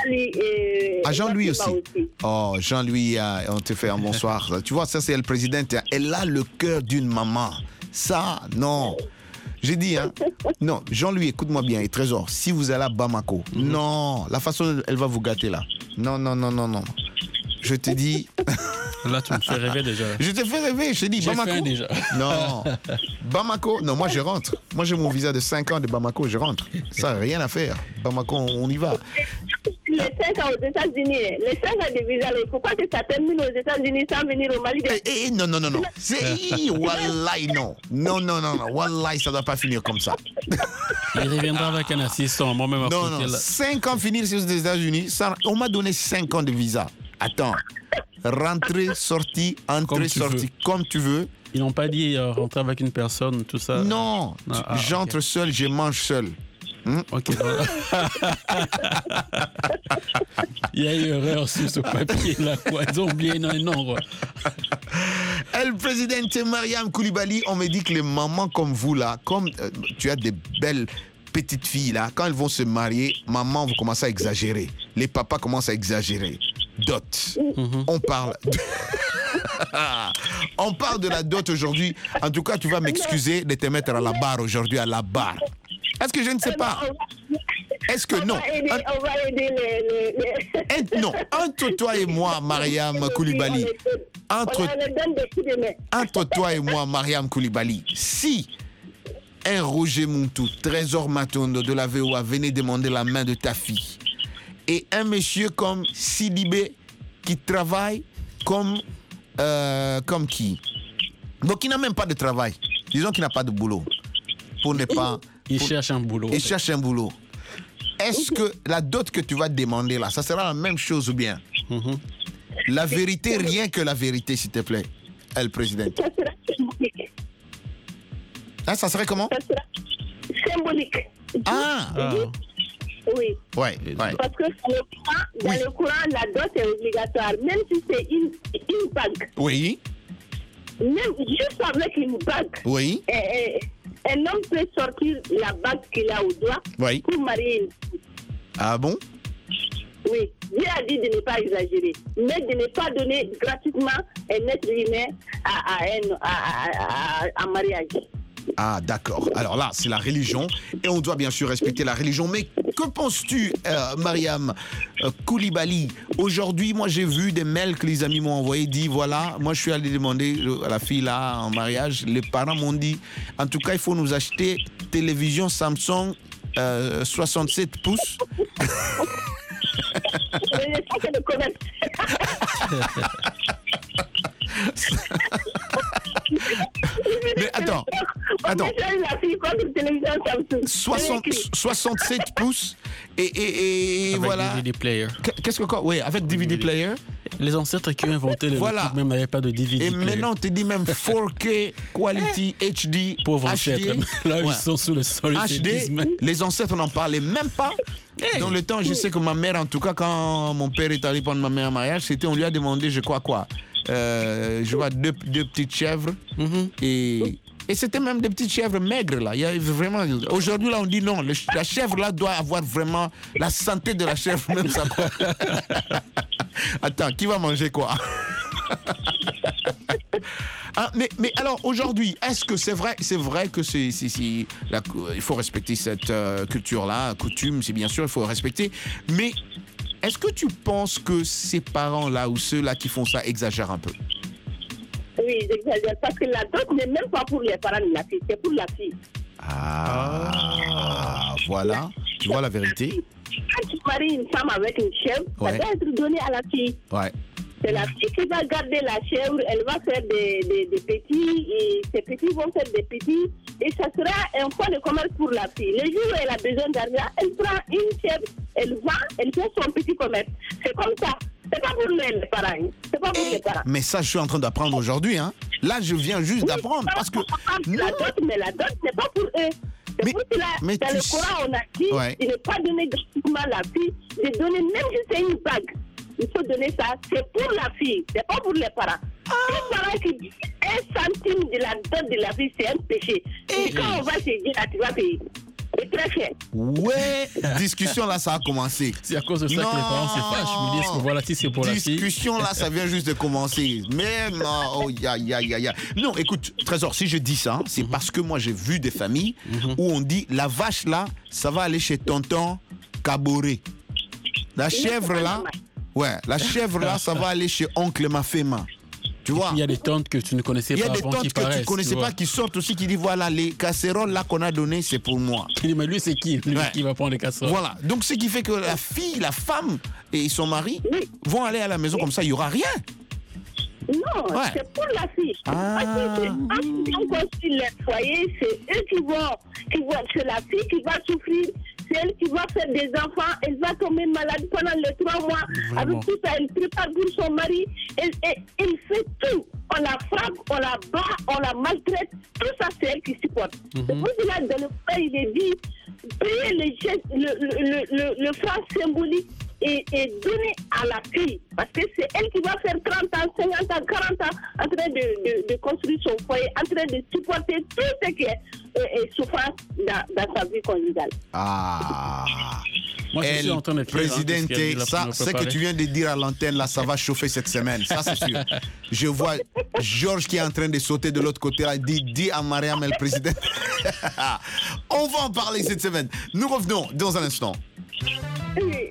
À Jean-Louis aussi. Oh, Jean-Louis, on te fait un bonsoir. Tu vois, ça c'est El Presidente. Elle a le cœur d'une maman. Ça, non. J'ai dit, hein. Non, Jean-Louis, écoute-moi bien. Et Trésor, si vous allez à Bamako, non, la façon dont elle va vous gâter là. Non. Je te dis... Là, tu me fais rêver déjà. Je te fais rêver, je te dis Bamako. Fait déjà. Non. Bamako, non, moi je rentre. Moi j'ai mon visa de 5 ans de Bamako, je rentre. Ça, rien à faire. Bamako, on y va. Les 5 ans aux États-Unis, les 5 ans de visa, il ne faut pas que ça termine aux États-Unis sans venir au Mali. Non. C'est Wallahi, non. Non. Wallahi, ça ne doit pas finir comme ça. Il reviendra avec un assistant. Moi-même, non. 5 ans finir aux États-Unis, on m'a donné 5 ans de visa. Attends. Rentrer, sortie, entrer, sortie, comme tu veux. Ils n'ont pas dit rentrer avec une personne, tout ça. Non, j'entre seul, je mange seul. Ok. Il y a eu erreur sur ce papier là, quoi. Ils ont oublié un nom. El Presidente Mariam Koulibaly, on me dit que les mamans comme vous là, comme tu as des belles petites filles là, quand elles vont se marier, maman va commencer à exagérer. Les papas commencent à exagérer. Dot. On parle de la dot aujourd'hui. En tout cas, tu vas m'excuser de te mettre à la barre aujourd'hui, à la barre. Est-ce que je ne sais pas? Est-ce que non? On va aider les... Non, entre toi et moi, Mariam Koulibaly, entre toi et moi, Mariam Koulibaly, si un Roger Muntu, Trésor Matondo de la VOA venait demander la main de ta fille, et un monsieur comme Sidibé qui travaille comme qui? Donc qui n'a même pas de travail. Disons qu'il n'a pas de boulot. Pour ne pas... Il cherche un boulot. Il cherche un boulot. Est-ce que la dot que tu vas demander là, ça sera la même chose ou bien? La vérité, rien que la vérité, s'il te plaît, El Président. Ça sera symbolique. Ah, ça serait comment? Ça sera symbolique. Oui. Ouais. Parce que dans le Coran, la dot est obligatoire, même si c'est une bague. Oui. Même juste avec une bague. Oui. Un homme peut sortir la bague qu'il a au doigt pour marier une fille. Ah bon? Oui. Dieu a dit de ne pas exagérer, mais de ne pas donner gratuitement un être humain à mariage. Ah, d'accord. Alors là, c'est la religion et on doit bien sûr respecter la religion. Mais que penses-tu, Mariam Koulibaly? Aujourd'hui, moi, j'ai vu des mails que les amis m'ont envoyés, dit voilà, moi, je suis allé demander à la fille là en mariage. Les parents m'ont dit, en tout cas, il faut nous acheter télévision Samsung 67 pouces. Mais attends. 67 pouces et avec voilà. DVD player. Qu'est-ce que quoi? Oui, avec DVD player. Les ancêtres qui ont inventé le truc même n'avaient pas de DVD et player. Maintenant, on te dit même 4K, quality, HD, pauvres HD. ancêtres. Là, ils sont sous le sol. HD, les ancêtres n'en parlaient même pas. Dans le temps, je sais que ma mère, en tout cas, quand mon père est allé prendre ma mère en mariage, c'était, on lui a demandé, je crois quoi, je vois deux petites chèvres et c'était même des petites chèvres maigres là. Il y a vraiment. Aujourd'hui là, on dit non, la chèvre là doit avoir vraiment la santé de la chèvre même ça. Attends, qui va manger quoi? Hein, mais alors aujourd'hui, est-ce que c'est vrai que il faut respecter cette culture-là, coutume, c'est bien sûr, il faut respecter. Mais est-ce que tu penses que ces parents-là ou ceux-là qui font ça exagèrent un peu? Oui, ils exagèrent parce que la dot n'est même pas pour les parents de la fille, c'est pour la fille. Voilà, tu vois la vérité. Quand tu maries une femme avec une chèvre, ça doit être donné à la fille. Ouais. C'est la fille qui va garder la chèvre, elle va faire des petits, et ces petits vont faire des petits, et ça sera un fonds de commerce pour la fille. Le jour où elle a besoin d'argent, elle prend une chèvre, elle vend, elle fait son petit commerce. C'est comme ça. C'est pas pour les parents. C'est pas pour les parents. Mais ça, je suis en train d'apprendre aujourd'hui. Hein. Là, je viens juste d'apprendre. Parce que la dot, mais la dot, c'est pas pour eux. C'est pour cela, dans le Coran, on a dit, il n'est pas donné gratuitement la fille, de donner même si c'est une bague. Il faut donner ça, c'est pour la fille, c'est pas pour les parents. Les parents qui disent 1 centime de la dot de la fille, c'est un péché. Et quand on va se dire, tu vas payer. C'est très cher. Ouais, discussion là, ça a commencé. C'est à cause de ça que les parents se fâchent. Ils me disent que voilà, si c'est pour la fille. Discussion là, ça vient juste de commencer. Mais non, non, écoute, Trésor, si je dis ça, c'est parce que moi j'ai vu des familles où on dit la vache là, ça va aller chez tonton Caboret. La chèvre là, la chèvre là, ça va aller chez oncle Mafema. Tu vois, il y a des tantes que tu ne connaissais pas. Il y a des avant tantes qui que tu ne connaissais pas qui sortent aussi, qui disent voilà, les casseroles là qu'on a données, c'est pour moi. Mais lui, c'est qui? Qui va prendre les casseroles? Voilà. Donc, ce qui fait que la fille, la femme et son mari vont aller à la maison comme ça, il n'y aura rien. Non, c'est pour la fille. Parce que on construit le foyer, c'est eux qui vont, c'est la fille qui va souffrir. C'est elle qui va faire des enfants, elle va tomber malade pendant les 3 mois. Vraiment. Avec tout ça, elle prépare pour son mari. Elle fait tout. On la frappe, on la bat, on la maltraite. Tout ça, c'est elle qui supporte. C'est pour cela que dans le frère, il est dit, payer le franc symbolique et donner à la fille. Parce que c'est elle qui va faire 30 ans, 50 ans, 40 ans en train de construire son foyer, en train de supporter tout ce qui est souffrance dans sa vie conjugale. Moi, je suis en train de présidente, ça, ce que tu viens de dire à l'antenne, là, ça va chauffer cette semaine. Ça, c'est sûr. Je vois Georges qui est en train de sauter de l'autre côté, là, dit à Mariam, le président. On va en parler cette semaine. Nous revenons dans un instant. Oui.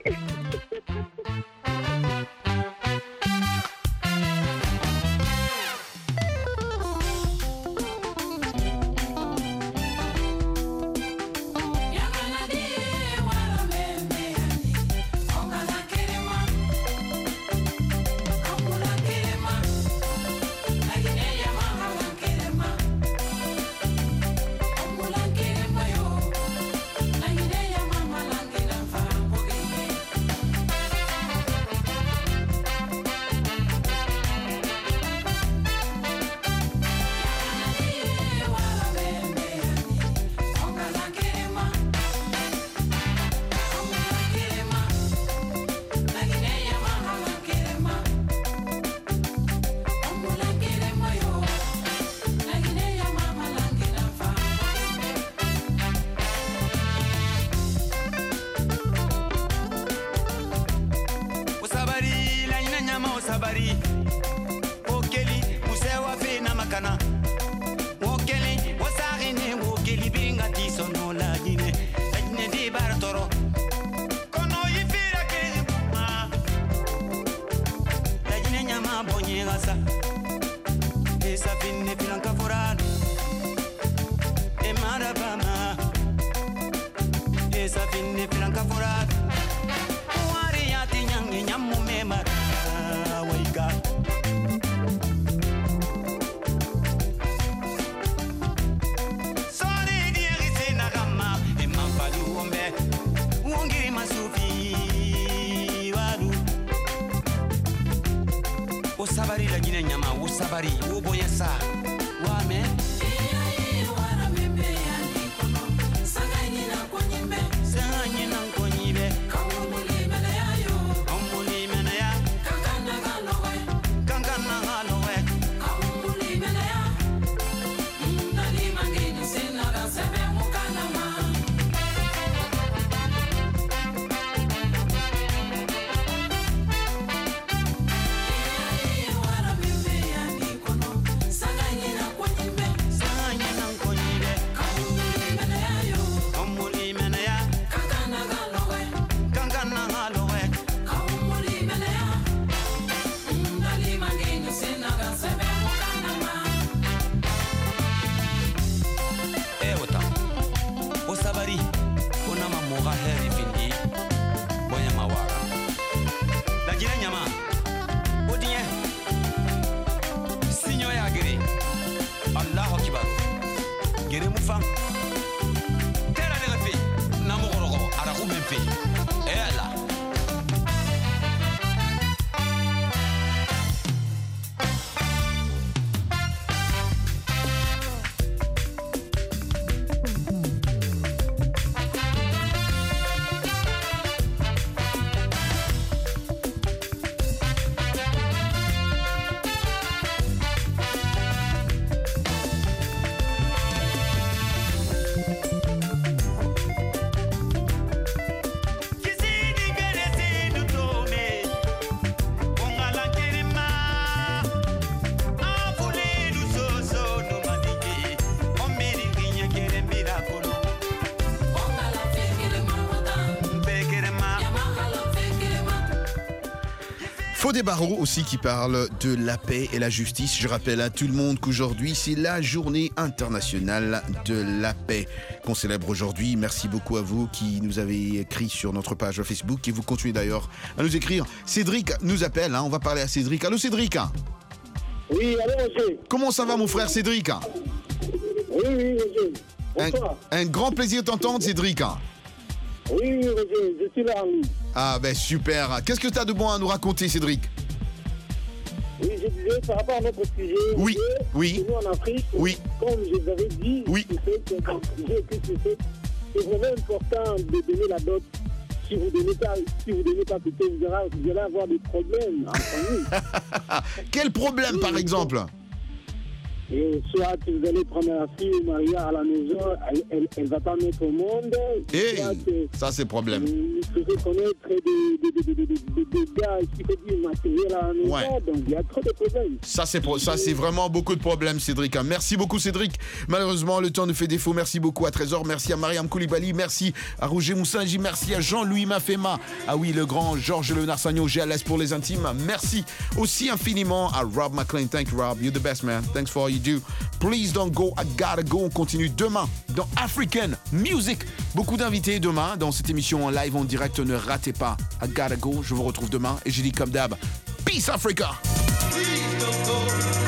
heri findi bonya mawara la jira nyama odie sinyo ya gere Allahu akbar gere mu fam tera ne fe na mo gorogo ara ku men fe ela Fodé Barreau aussi qui parle de la paix et la justice. Je rappelle à tout le monde qu'aujourd'hui, c'est la journée internationale de la paix qu'on célèbre aujourd'hui. Merci beaucoup à vous qui nous avez écrit sur notre page Facebook et vous continuez d'ailleurs à nous écrire. Cédric nous appelle, on va parler à Cédric. Allô Cédric? Oui, allô Roger. Comment ça va mon frère Cédric? Oui, Roger. Bonsoir. Un grand plaisir de t'entendre Cédric. Oui, Roger, je suis là en ligne. Ah ben super. Qu'est-ce que tu as de bon à nous raconter Cédric? Oui, je disais par rapport à notre sujet. Oui, oui. Nous en Afrique, oui. Comme je vous avais dit, oui. c'est vraiment important de donner la dot. Si vous ne donnez pas, peut-être vous allez avoir des problèmes en famille. Quel problème par exemple? Et soit vous allez prendre la fille Maria à la maison, elle va pas mettre au monde. Et ça c'est problème. Vous pouvez connaître des gars qui peuvent dire matériel à la maison, ouais. Donc il y a trop de problèmes. Ça c'est vraiment beaucoup de problèmes Cédric. Merci beaucoup Cédric. Malheureusement le temps nous fait défaut. Merci beaucoup à Trésor, merci à Mariam Koulibaly, merci à Roger Moussanji, merci à Jean-Louis Mafema. Ah oui, le grand Georges Léonard Sagnon, GLS pour les intimes. Merci aussi infiniment à Rob McLean. Thank you Rob, you're the best man. Thanks for all you do. Please don't go, I gotta go. On continue demain dans African Music. Beaucoup d'invités demain dans cette émission en live en direct. Ne ratez pas I gotta go. Je vous retrouve demain et j'ai dit comme d'hab, Peace Africa. Please don't go.